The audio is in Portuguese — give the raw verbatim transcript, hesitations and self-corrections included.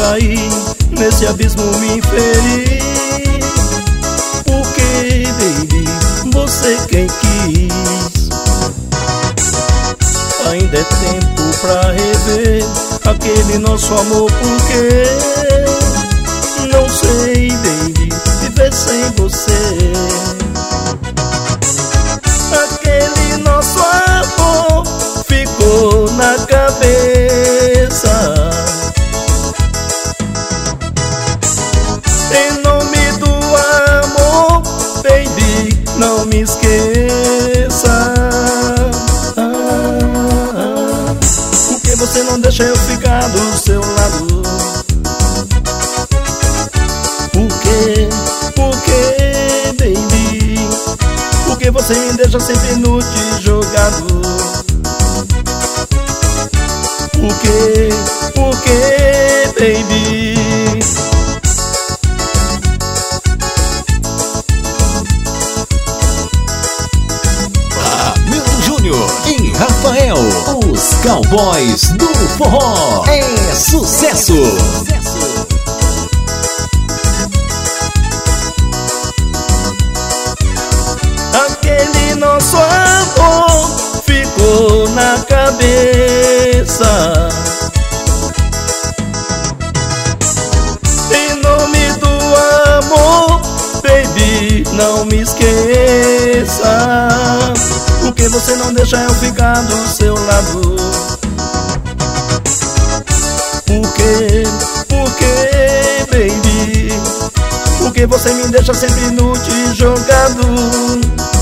cair nesse abismo me ferir. Porque, baby, você quem quis. Ainda é tempo pra rever aquele nosso amor. Porque não sei, baby, viver sem você. Aquele nosso amor ficou na cabeça. Em nome do amor, baby, não me esqueça. ah, ah. Por que você não deixa eu ficar do seu lado? Por quê? Por quê, baby? Por que você me deixa sempre inútil jogado? Por quê? Por quê, baby? Hamilton Júnior e Rafael, os cowboys do forró. É sucesso! Aquele nosso amor ficou na cabeça. Em nome do amor, baby, não me esqueça. Por que você não deixa eu ficar do seu lado? Por quê? Por quê, baby? Por que você me deixa sempre inútil jogado?